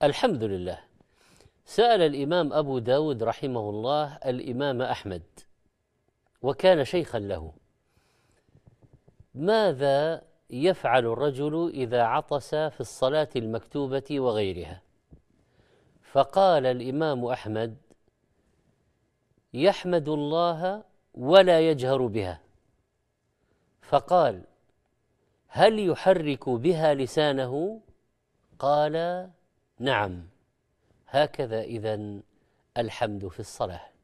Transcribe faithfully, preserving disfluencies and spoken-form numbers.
الحمد لله. سأل الإمام أبو داود رحمه الله الإمام أحمد، وكان شيخا له: ماذا يفعل الرجل إذا عطس في الصلاة المكتوبة وغيرها؟ فقال الإمام أحمد: يحمد الله ولا يجهر بها. فقال: هل يحرك بها لسانه؟ قال: نعم. هكذا إذن الحمد في الصلاة.